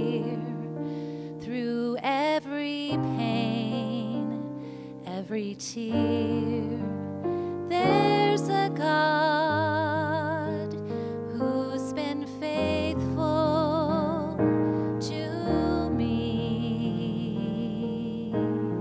near. Through every pain, every tear, there's a God who's been faithful to me.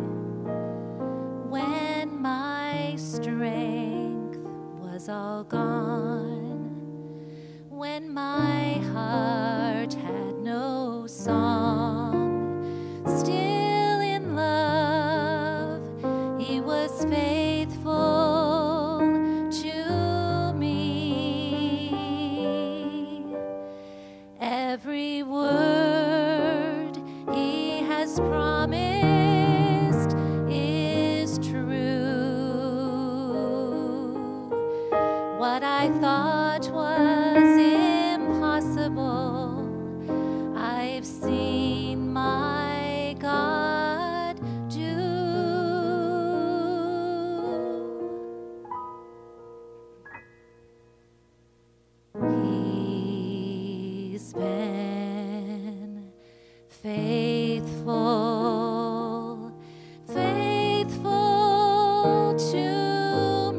When my strength was all gone, when my heart had no song, still in love, He was faithful to me. Every word He has promised is true. What I thought was impossible, I've seen my God do. He's been faithful, faithful to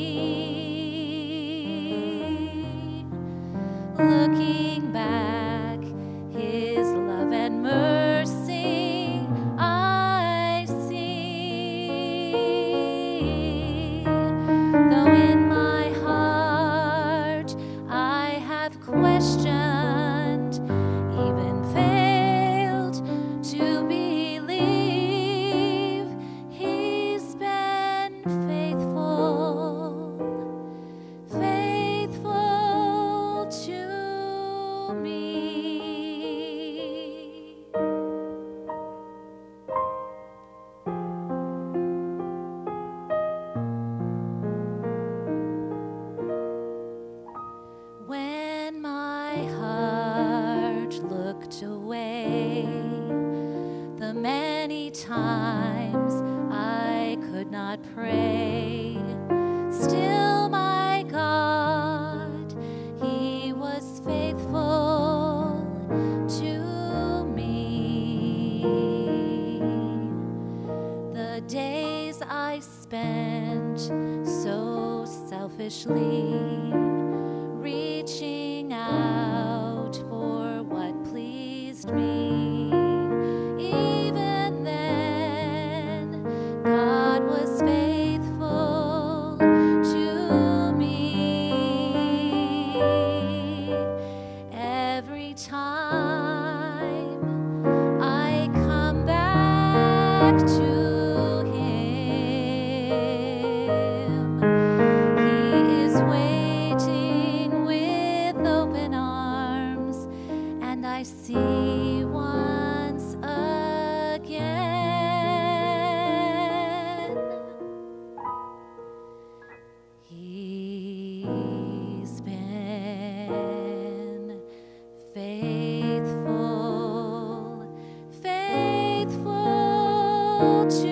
me. Looking back, His love and mercy I see. Though in my heart I have questioned, even failed to believe, He's been faithful, faithful to me. When my heart looked away, the many times I could not pray, still my God, He was faithful to me. The days I spent so selfishly, reaching out for what pleased me, even then God was faithful to me. Every time I come back to Him, He is waiting with open arms, and I see once again. He's been faithful, faithful to